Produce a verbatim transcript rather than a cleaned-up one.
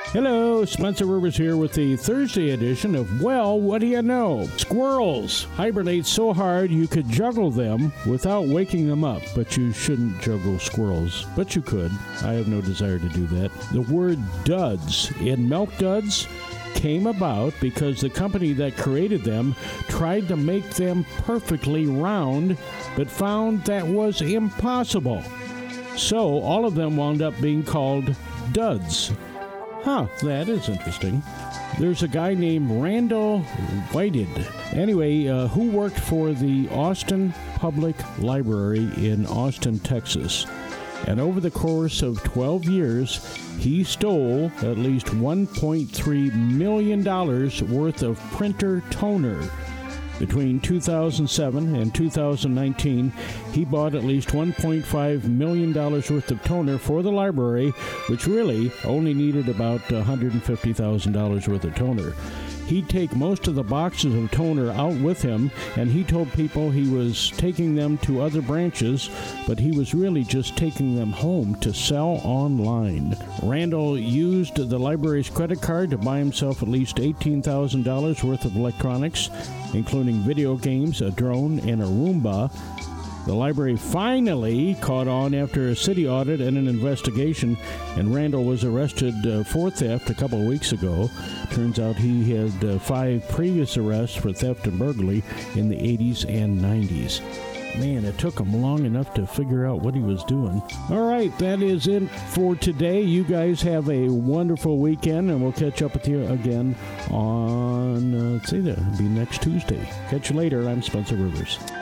Hello, Spencer Rivers here with the Thursday edition of Well, What Do You Know? Squirrels hibernate so hard you could juggle them without waking them up, but you shouldn't juggle squirrels. But you could. I have no desire to do that. The word duds in Milk Duds came about because the company that created them tried to make them perfectly round, but found that was impossible. So all of them wound up being called duds. Huh, that is interesting. There's a guy named Randall Whited, anyway, uh, who worked for the Austin Public Library in Austin, Texas. And over the course of twelve years, he stole at least one point three million dollars worth of printer toner. Between two thousand seven and two thousand nineteen, he bought at least one point five million dollars worth of toner for the library, which really only needed about one hundred fifty thousand dollars worth of toner. He'd take most of the boxes of toner out with him, and he told people he was taking them to other branches, but he was really just taking them home to sell online. Randall used the library's credit card to buy himself at least eighteen thousand dollars worth of electronics, including video games, a drone, and a Roomba. The library finally caught on after a city audit and an investigation, and Randall was arrested uh, for theft a couple of weeks ago. Turns out he had uh, five previous arrests for theft and burglary in the eighties and nineties. Man, it took him long enough to figure out what he was doing. All right, that is it for today. You guys have a wonderful weekend, and we'll catch up with you again on, uh, let's see, that'll be next Tuesday. Catch you later. I'm Spencer Rivers.